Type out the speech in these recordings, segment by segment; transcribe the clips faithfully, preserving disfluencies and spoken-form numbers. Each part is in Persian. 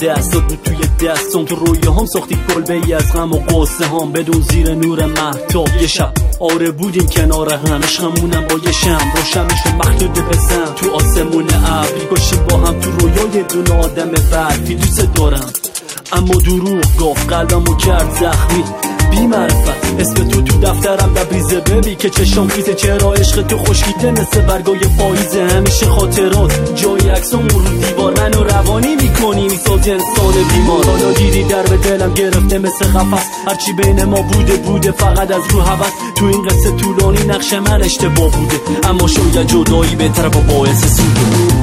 دستات بود توی دستم، تو رویه هم ساختی کلبه ای از غم و قصه هم بدون زیر نور مهتاب. یه شب آره بودیم کنار هم، عشقمونم با یه شم روشنش و مخلوط بزن تو آسمون ابری، گوشیم با هم تو رویای دون آدم برفی. دوست دارم اما دروغ گفت قلبمو کرد زخمی بی معرفت. اسم تو تو دفترم دبریزه ببی که چشام خیزه، چرا عشق تو خشکیده مثل برگای پاییزه. همیشه خاطرات جای عکسامون رو دیوار منو روانی میکنی میسازی انسان بیمار. حالا گیری در به دلم گرفته مثل قفس، هرچی بین ما بوده بوده فقط از رو هوس. تو این قصه طولانی نقش من اشتباه بوده، اما شاید جدایی بهتره با باعث سوده.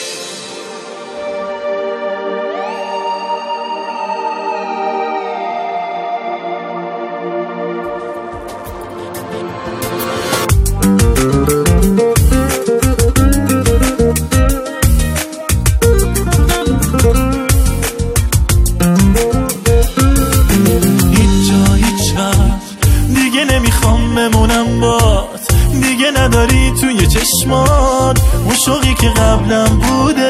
بمونم بات دیگه نداری توی چشمات اون شوقی که قبلم بوده.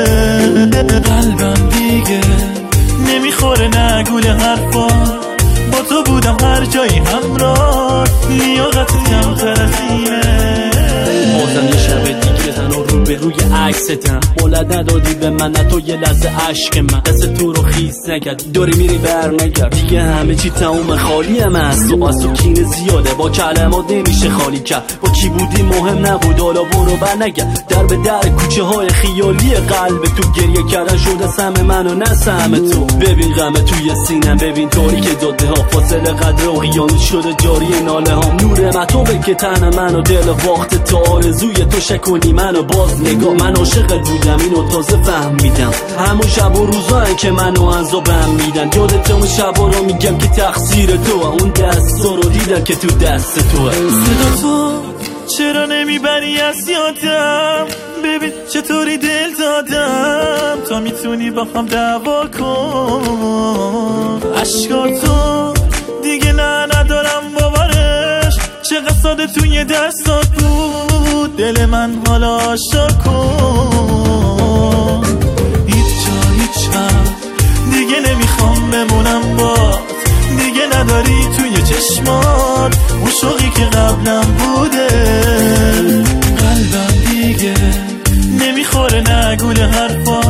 قلبم دیگه نمیخوره نگول حرفا، با تو بودم هر جایی همراه، لیاقتی هم ترسینه. بازم یه شب دیگه تنها رو به روی عکستم، بولد ندادی به من تو یه لحظه عشق من، دست تو رو خیس نکرد داری میری بر نگرد. دیگه همه چی تموم خالی هم هست و از تو کینه زیاده، با کلمات نمیشه خالی کرد. با کی بودی مهم نبود حالا برو بر نگرد. در به در کوچه های خیالی قلب تو گریه کردن شده سهم من و نه سهم تو. ببین غم توی سینم، ببین تاریک داده ها، فاصله قدر و قیانت شده جاری ناله ها. نور مطابه که تن من و دل وقت تا آرزوی تو شکنی منو باز نگاه. من عاشقت بودم اینو تازه فهمیدم، همون شب و روزایی که منو عذابم میدن. یادت اون شبا رو میگم که تقصیر تو، اون دستا رو دیدم که تو دست تو. صدا تو چرا نمیبری از یادم، ببین چطوری دل دادم. تا میتونی با هم دعوا کن، عشقاتو دیگه نه ندارم باورش، چقدر ساده توی دستات بود. دل من حالا عاشق کن، هیچ جا هیچ هم دیگه نمیخوام بمونم بات، دیگه نداری توی چشمات اون شوقی که قبلم بوده. قلبم دیگه نمیخوره نگول حرفا،